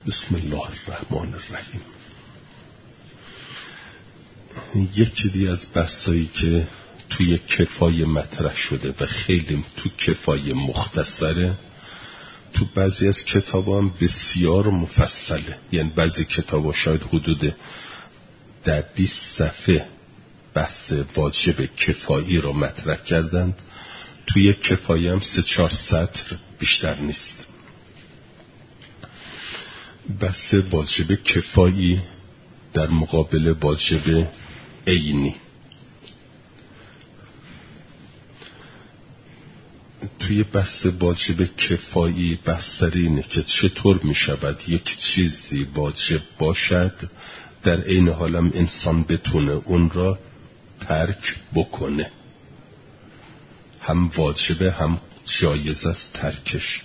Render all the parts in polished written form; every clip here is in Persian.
بسم الله الرحمن الرحیم. یکی دیگه از بحثایی که توی کفایه مطرح شده و خیلی تو کفایه مختصره، تو بعضی از کتابا هم بسیار مفصله. یعنی بعضی کتابا شاید حدود 10-20 صفحه بحث واجب کفایی رو مطرح کردند. توی کفایه هم 3-4 سطر بیشتر نیست. بحث واجب کفایی در مقابل واجب عینی. توی بحث واجب کفایی بحث سر اینه که چطور می شود یک چیزی واجب باشد در عین حالم انسان بتونه اون را ترک بکنه. هم واجبه هم جایز است ترکش.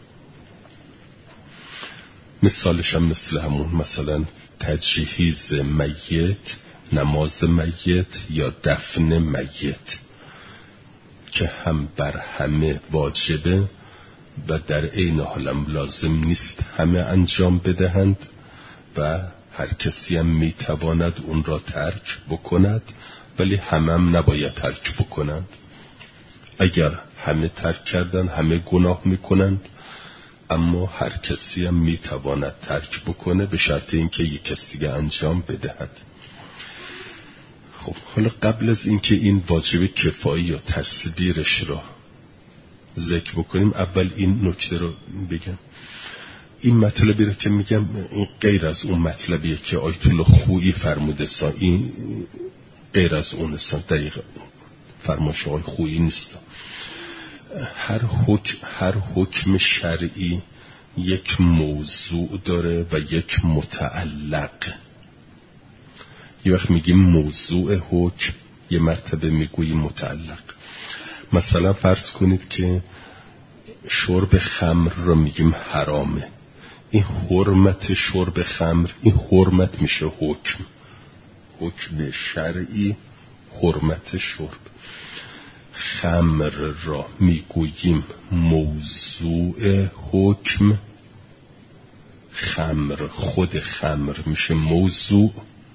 مثالش هم مثل همون، مثلا تجهیز میت، نماز میت یا دفن میت که هم بر همه واجبه و در عین حالم لازم نیست همه انجام بدهند و هر کسی هم میتواند اون را ترک بکند، ولی هم نباید ترک بکنند. اگر همه ترک کردن همه گناه میکنند، اما هر کسی هم میتواند ترک بکنه به شرط اینکه یک کسی دیگه انجام بدهد. خب حالا قبل از اینکه این واجب کفایی یا تصویرش را ذکر بکنیم، اول این نکته رو بگم. این مطلبی رو که میگم این غیر از اون مطلبیه که آیت الله خویی فرموده سا، این غیر از اون است. دقیقا فرمایش آقای خویی نیست. هر حکم شرعی یک موضوع داره و یک متعلق. یه وقت میگیم موضوع حکم، یه مرتبه میگوییم متعلق. مثلا فرض کنید که شرب خمر رو میگیم حرامه. این حرمت شرب خمر، این حرمت میشه حکم شرعی، حرمت شرب. خمر را میگوییم موضوع حکم، خود خمر میشه موضوع،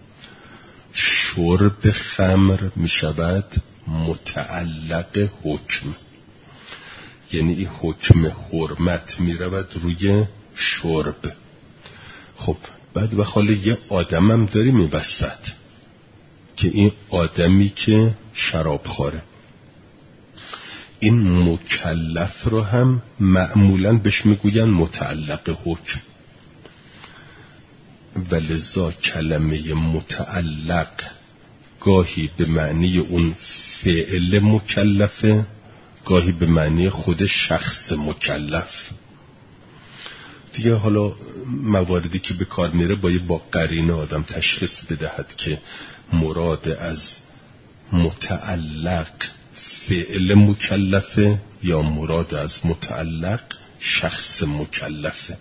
شرب خمر میشود متعلق حکم. یعنی این حکم حرمت میرود روی شرب. خب بعد و حالا یه آدمم داریم این وسط که این آدمی که شراب خوره، این مکلف رو هم معمولاً بهش میگوین متعلق حکم. ولذا کلمه متعلق گاهی به معنی اون فعل مکلفه، گاهی به معنی خود شخص مکلف. دیگه حالا مواردی که به کار میره با قرینه آدم تشخیص بدهد که مراد از متعلق فعل مکلفه یا مراد از متعلق شخص مکلفه.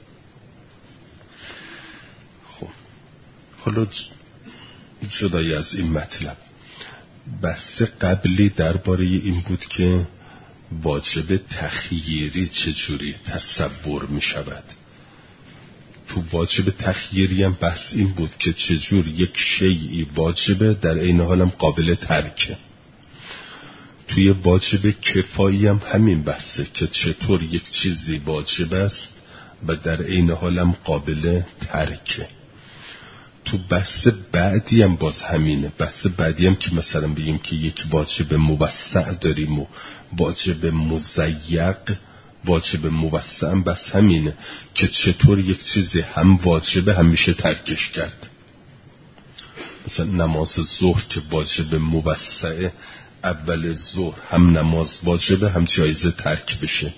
خب حالا جدای از این مطلب، بحث قبلی درباره این بود که واجب تخییری چجوری تصور می شود. تو واجب تخییری هم بحث این بود که چجور یک شیئی واجبه در عین حالم قابل ترکه. توی واجب کفایی هم همین بحثه که چطور یک چیزی واجب است و در عین حالم قابل ترکه. تو بحث بعدی هم باز همینه. بحث بعدی هم که مثلا بگیم که یک واجب موسع داریم و واجب مضیق، واجب موسع هم بس همینه که چطور یک چیزی هم واجبه هم میشه ترکش کرد. مثلا نماز ظهر که واجب موسعه، اول ظهر هم نماز واجبه هم جایزه ترک بشه.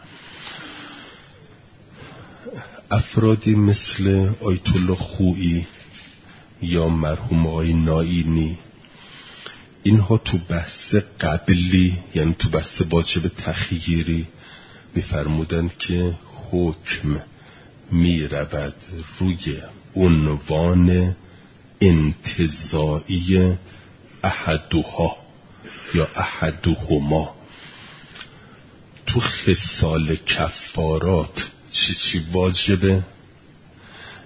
افرادی مثل آیت الله خویی یا مرحوم آقای نائینی، اینها تو بحث قبلی یعنی تو بحث واجب تخییری میفرمودند که حکم میرود روی عنوان انتزاعی احدها یا احدهما. تو خصال کفارات چی واجبه؟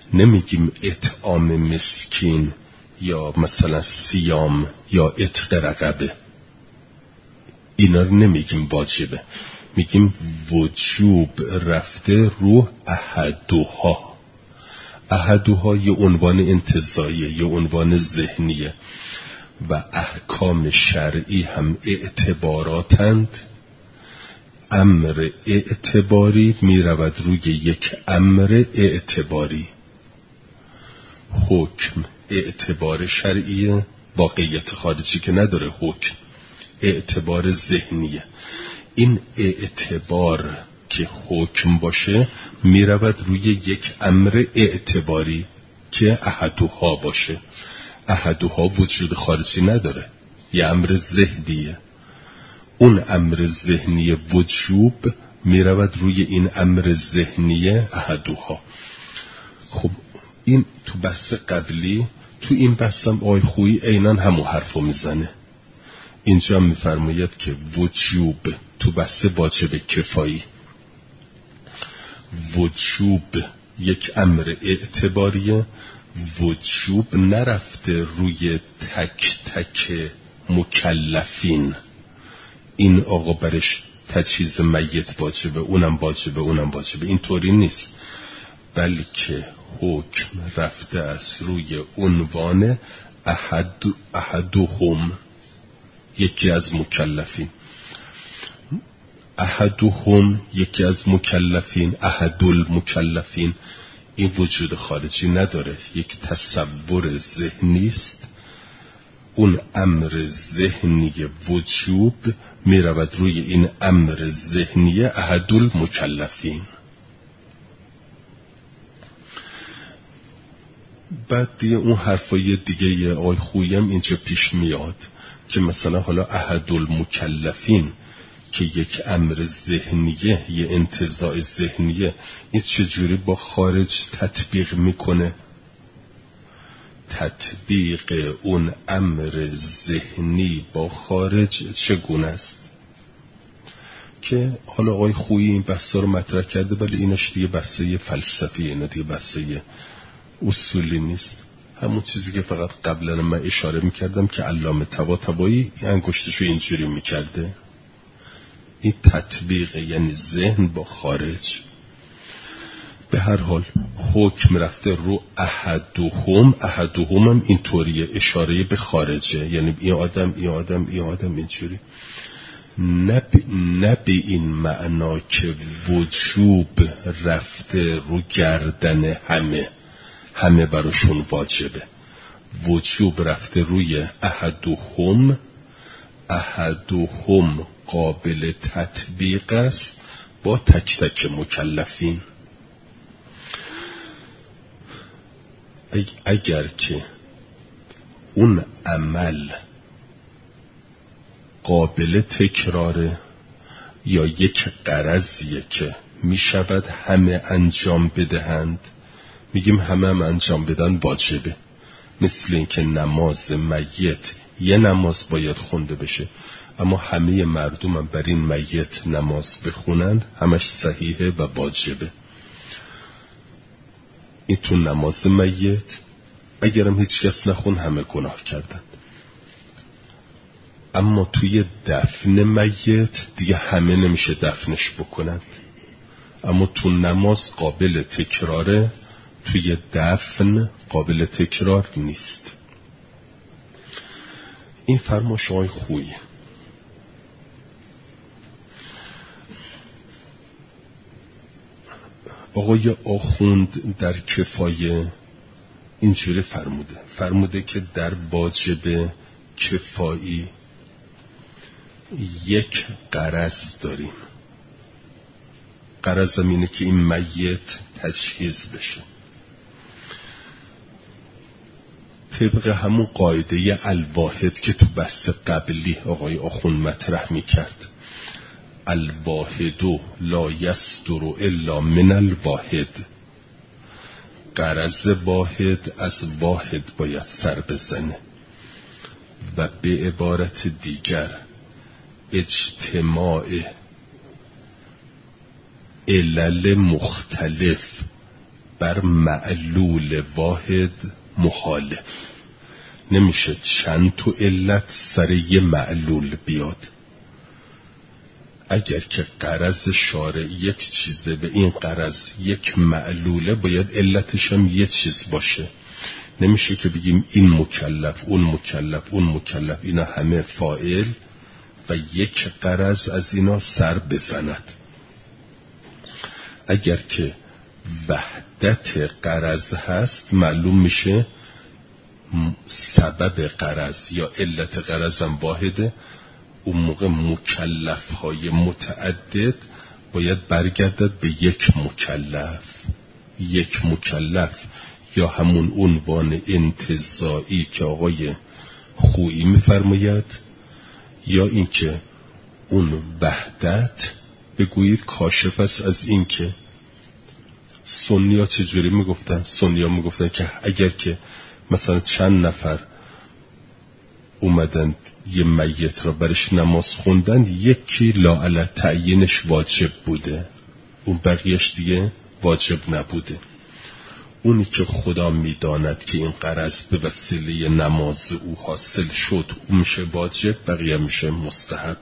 نمیگیم اطعام مسکین یا مثلا صیام یا عتق رقبه، اینا رو نمیگیم واجبه، میگیم وجوب رفته رو احدها. احدها یه عنوان انتزاعیه، یه عنوان ذهنیه و احکام شرعی هم اعتباراتند. امر اعتباری می رود روی یک امر اعتباری. حکم اعتبار شرعیه، واقعیت خارجی که نداره. حکم اعتبار ذهنیه. این اعتبار که حکم باشه می رود روی یک امر اعتباری که احدها باشه. احدها وجود خارجی نداره، یه امر ذهنیه. اون امر ذهنی وجوب می رود روی این امر ذهنی احدها. خب این تو بحث قبلی، تو این بحثم آقای خویی عیناً همون حرفو میزنه. اینجا میفرماید که وجوب تو بحث واجب کفایی، وجوب یک امر اعتباریه. وجوب نرفته روی تک تک مکلفین، این آقا برش تجهیز میت واجبه، اونم واجبه، اونم واجبه، این طوری نیست، بلکه حکم رفته از روی عنوان احدهم، یکی از مکلفین. احدهم یکی از مکلفین، احدالمکلفین، این وجود خارجی نداره، یک تصور ذهنی است. اون امر ذهنی وجوب می رود روی این امر ذهنی احدالمکلفین. بعد دیگه اون حرفای دیگه آقای خویی هم اینجا پیش میاد که مثلا حالا احدالمکلفین که یک امر ذهنیه، یه انتزاع ذهنیه، این چجوری با خارج تطبیق میکنه؟ تطبیق اون امر ذهنی با خارج چگونه است؟ که حالا آقای خویی این بحثا رو مطرح کرده، ولی اینش دیگه بحثای فلسفی، اینا دیگه بحثای اصولی نیست. همون چیزی که فقط قبلا من اشاره میکردم که علامه طباطبایی انگشتشو اینجوری میکرده، این تطبیق یعنی ذهن با خارج. به هر حال حکم رفته رو احدهم، احدهم هم اینطوریه، اشاره به خارجه، یعنی این آدم این آدم این آدم اینجوری. نه به این معنا که وجوب رفته رو گردن همه براشون واجبه. وجوب رفته روی احدهم، احدهم قابل تطبیق است با تک تک مکلفین. اگر که اون عمل قابل تکراره یا یک غرضیه که می شود همه انجام بدهند، میگیم همه هم انجام بدن واجبه. مثل اینکه نماز میت، یه نماز باید خونده بشه، اما همه مردم هم بر این میت نماز بخونند، همش صحیحه و واجبه. این تو نماز میت اگرم هیچ کس نخون همه گناه کردند. اما توی دفن میت دیگه همه نمیشه دفنش بکنند، اما تو نماز قابل تکراره، توی دفن قابل تکرار نیست. این فرمایش آقای خویی. آقای آخوند در کفایه اینجوری فرموده که در واجب کفایی یک غرض داریم. غرضم اینه که این میت تجهیز بشه طبق همون قاعده الواحد که تو بحث قبلی آقای آخوند مطرح میکرد. الواحد لا یصدر الا من الواحد. غرض واحد از واحد باید سر بزنه و به عبارت دیگر اجتماع علل مختلف بر معلول واحد محاله. نمیشه چند تا علت سر یه معلول بیاد. اگر که غرض شارع یک چیزه و این غرض یک معلوله، باید علتش هم یه چیز باشه. نمیشه که بگیم این مکلف، اون مکلف، اون مکلف، اینا همه فاعل و یک غرض از اینا سر بزند. اگر که وحدت غرض هست، معلوم میشه سبب غرض یا علت غرض هم واحده. اون موقع مکلف های متعدد باید برگردد به یک مکلف. یک مکلف یا همون عنوان انتزاعی که آقای خویی میفرماید، یا اینکه اون وحدت بگویید کاشف است از این که سنی ها چجوری میگفتن؟ سنی ها میگفتن که اگر که مثلا چند نفر اومدن یه میت را برش نماز خوندن، یکی لاعلی تعیینش واجب بوده، اون بقیهش دیگه واجب نبوده. اونی که خدا میداند که این غرض به وسیله نماز او حاصل شد، اون میشه واجب، بقیه میشه مستحب.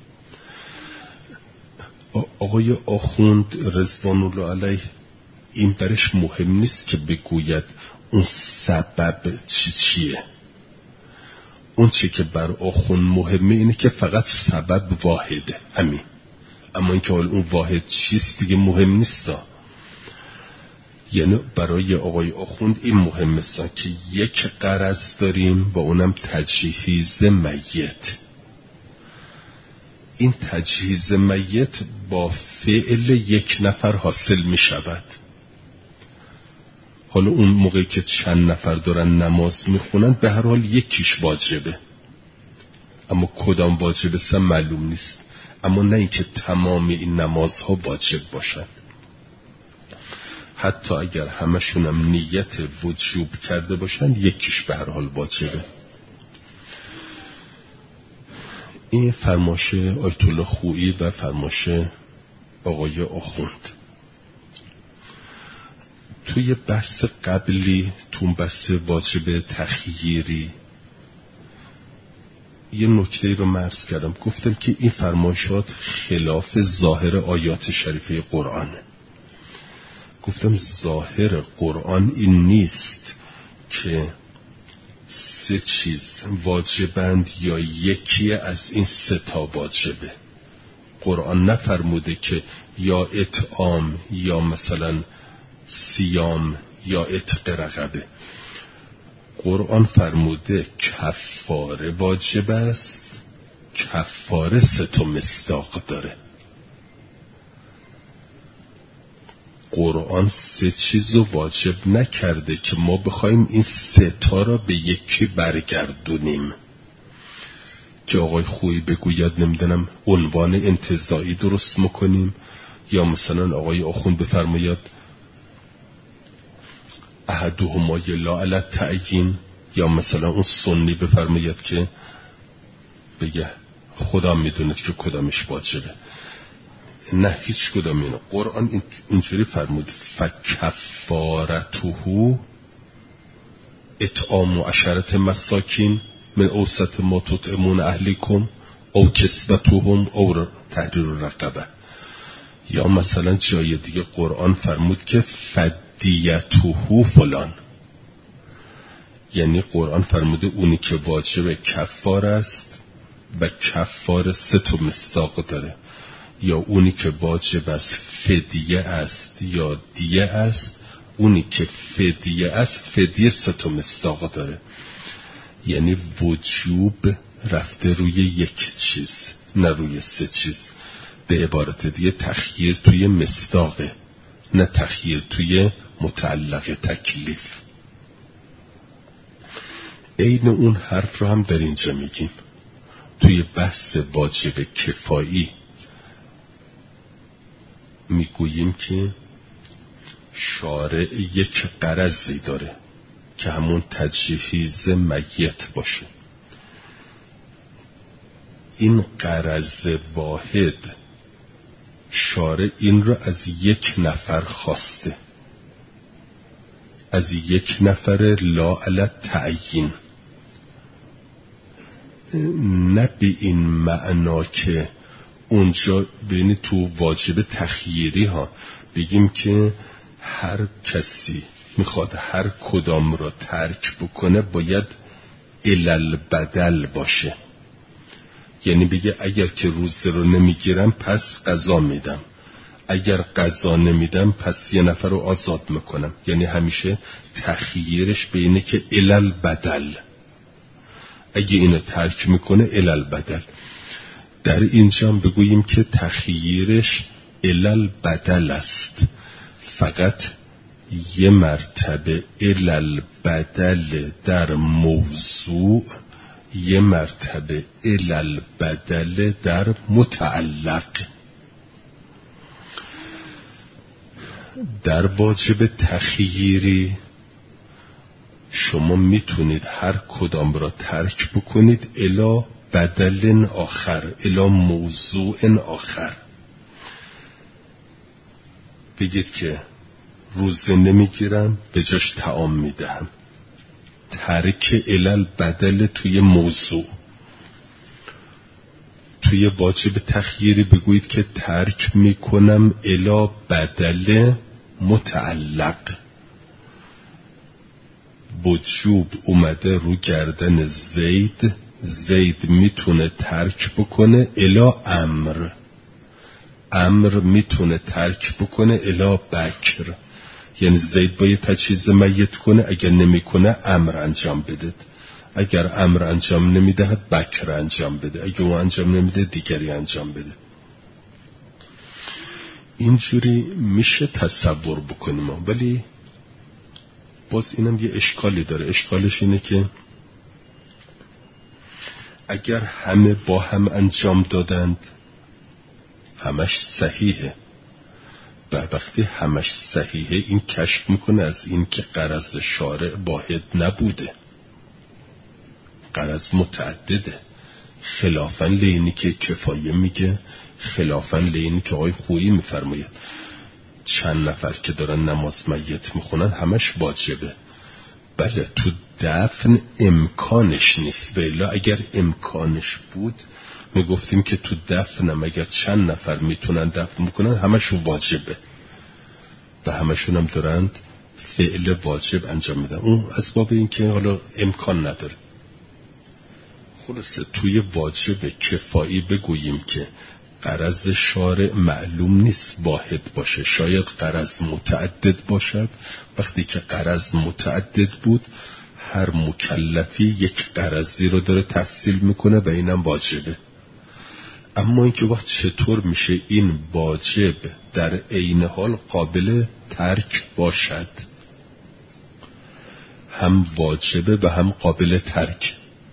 آقای آخوند رضوان الله علیه این برش مهم نیست که بگوید اون سبب چیه. اون چی که بر آخوند مهمه اینه که فقط سبب واحده، همین. اما اینکه اون واحد چیست دیگه مهم نیست. یعنی برای آقای آخوند این مهم است که یک غرض داریم و اونم تجهیز میت. این تجهیز میت با فعل یک نفر حاصل می شود. حالا اون موقعی که چند نفر دارن نماز می خونن، به هر حال یکیش واجبه، اما کدام واجبه سم معلوم نیست. اما نه اینکه تمام این نمازها واجب باشد. حتی اگر همشون هم نیت وجوب کرده باشند، یکیش به هر حال واجبه. این فرماش آیت الله خویی و فرماش آقای آخوند. توی بحث قبلی، تو بحث واجب تخییری، یه نکته رو عرض کردم. گفتم که این فرمایشات خلاف ظاهر آیات شریفه قرآنه. گفتم ظاهر قرآن این نیست که سه چیز واجبند یا یکی از این سه تا واجبه. قرآن نفرموده که یا اطعام یا مثلا صیام یا عتق رقبه. قرآن فرموده کفاره واجب است، کفاره سه تا مصداق داره. قرآن سه چیز رو واجب نکرده که ما بخوایم این سه تا را به یکی برگردونیم، که آقای خویی بگوید نمیدونم عنوان انتزاعی درست میکنیم، یا مثلا آقای آخوند بفرماید احدهما لا تعیین، یا مثلا اون سنی بفرماید که بگه خدا میدونه که کدامش واجبه. نه، هیچ کدام اینا. قرآن اینجوری فرمود فکفارته اطعام 10 مساکین من اوسط ما تطعمون اهلیکم او کسوتهم او تحریر رقبه. یا مثلا جای دیگه قرآن فرمود که فدیته فلان، یعنی قرآن فرموده اونی که واجب کفار است و کفار 3 تا مصداق داره، یا اونی که واجب است فدیه است یا دیه است. اونی که فدیه است، فدیه 3 تا مصداق داره. یعنی وجوب رفته روی یک چیز، نه روی 3 چیز. به عبارت دیگه تخییر توی مصداقه، نه تخییر توی متعلق تکلیف. عین اون حرف رو هم در اینجا میگیم. توی بحث واجب کفایی میگوییم که شارع یک غرضی داره که همون تجهیز میت باشه. این غرض واحد شارع این رو از یک نفر خواسته. از یک نفر لا علی تعیین، نه به این معنا که اونجا ببینی تو واجب تخییری ها بگیم که هر کسی میخواد هر کدام را ترک بکنه باید الالبدل باشه، یعنی بگه اگر که روزه رو نمیگیرم پس قضا میدم، اگر قضا نمیدم پس یه نفر رو آزاد میکنم، یعنی همیشه تخییرش به اینه که الالبدل، اگه اینو ترک میکنه الالبدل. در اینجا بگوییم که تخییرش الالبدل است، فقط یه مرتبه الالبدل در موضوع، یه مرتبه الالبدل در متعلق. در واجب تخییری شما میتونید هر کدام را ترک بکنید الی بدل آخر، الی موضوع آخر. بگید که روزه نمیگیرم به جاش طعام میدهم، ترک علل بدل توی موضوع. توی واجب تخییری بگویید که ترک میکنم الی بدل متعلق. وجوب اومده رو گردن زید، زید میتونه ترک بکنه الی امر، امر میتونه ترک بکنه الی بکر، یعنی زید باید تجهیز میت کنه، اگر نمیکنه امر انجام بده، اگر امر انجام نمیدهد بکر انجام بده، اگر او انجام نمیده دیگری انجام بده. اینجوری میشه تصور بکنیم، ولی باز اینم یه اشکالی داره. اشکالش اینه که اگر همه با هم انجام دادند همش صحیحه، و وقتی همش صحیحه این کشف میکنه از این که غرض شارع واحد نبوده، غرض متعدده، خلافاً لینی که کفایه میگه، خلافاً لینی که آقای خویی میفرماید چند نفر که دارن نماز میت میخونن همش واجبه. بله تو دفن امکانش نیست، ولی اگر امکانش بود میگفتیم که تو دفنم اگر چند نفر میتونن دفن میکنن همش واجبه و همشون هم دارند فعل واجب انجام میدن، اون اسباب این که حالا امکان نداره. خلاصه توی واجب کفایی بگوییم که غرض شارع معلوم نیست واحد باشه، شاید غرض متعدد باشد. وقتی که غرض متعدد بود هر مکلفی یک غرضی رو داره تحصیل میکنه و اینم واجبه. اما اینکه وقت چطور میشه این واجب در عین حال قابل ترک باشد، هم واجبه و هم قابل ترک.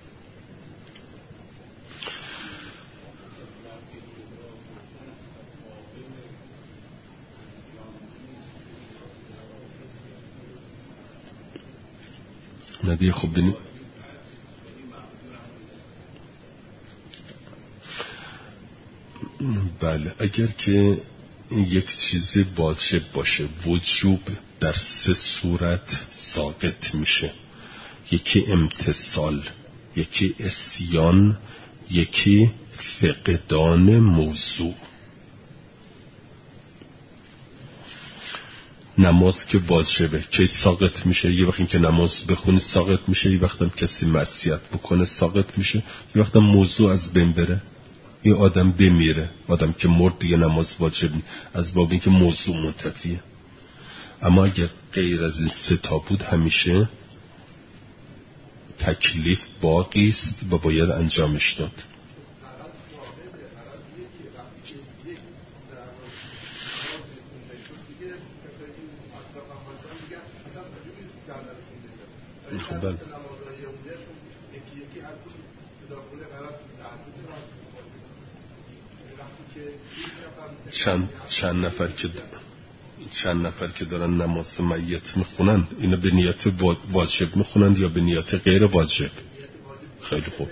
ندیه خوب بینید بله، اگر که یک چیز واجب باشه، وجوب در 3 صورت ساقط میشه: یکی امتثال، یکی عصیان، یکی فقدان موضوع. نماز که واجبه کی ساقط میشه؟ یه وقت این که نماز بخونی ساقط میشه، یه وقت هم کسی معصیت بکنه ساقط میشه، یه وقت هم موضوع از بین بره، این آدم بمیره، آدم که مرد دیگه نماز واجب از باب این که موضوع منتفیه. اما اگر غیر از این 3 تا بود همیشه تکلیف باقی است و باید انجامش داد. خب چند نفر که دارن نماز میت میخونن، اینو به نیت واجب میخونن یا به نیت غیر واجب؟ خیلی خوب،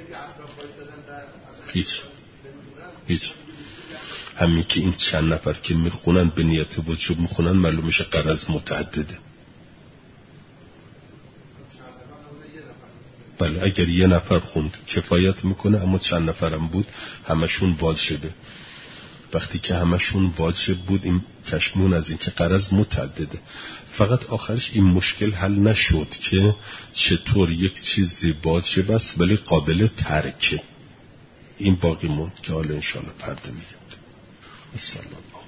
هیچ. همین که این چند نفر که میخونن به نیت وجوب میخونن معلوم میشه غرض متعدده. بله اگر یه نفر خوند کفایت میکنه، اما چند نفرم بود همشون واجبه. وقتی که همشون واجب بود این کشمون از این که قرض متعدده. فقط آخرش این مشکل حل نشد که چطور یک چیزی واجب است ولی قابل ترکه. این باقی موند که حالا انشاءالله پرده میاد. السلام.